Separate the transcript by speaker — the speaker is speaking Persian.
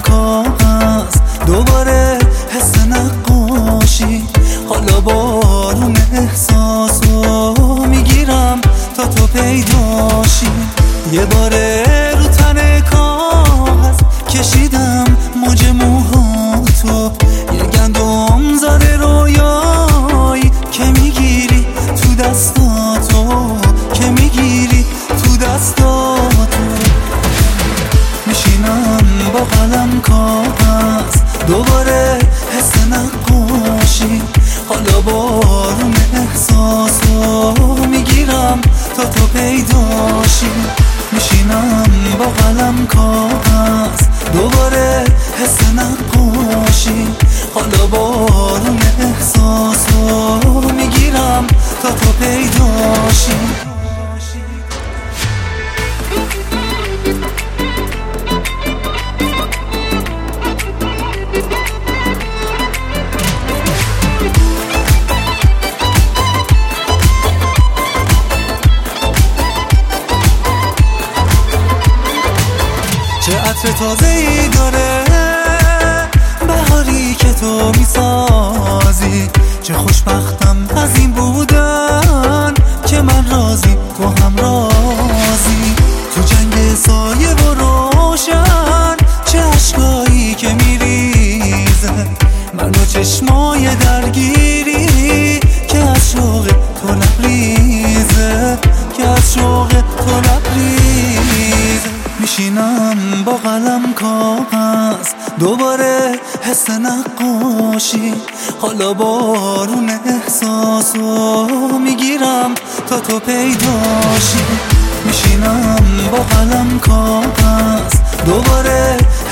Speaker 1: کاغذ دوباره حس نقاشی. حالا بارون احساسو میگیرم تا تو پیداشی. یه باره رو تن کاغذ کشیدم موج موهاتو، یه گندم زده رویایی که میگیری تو دستاتو، که میگیری تو دستاتو. میشینم با قلم کاغذ دوباره حس نقاشی. حالا بارون احساسو میگیرم تا تو پیداشی. میشینم با قلم کاغذ دوباره حس نقاشی. حالا بارون احساسو میگیرم تا تو پیداشی. چه عطر تازه‌ای داره بهاری که تو میسازی. چه خوشبختم از این بودن که من راضی تو هم راضی. تو جنگ سایه و روشن چه عشقایی که میریزه، منو چشمای درگیری که از شوق تو لبریزه، که از شوق تو لبریزه. میشینم با قلم کاغذ دوباره حس نقاشی. حالا بارون احساسو میگیرم تا تو پیداشی. میشینم با قلم کاغذ دوباره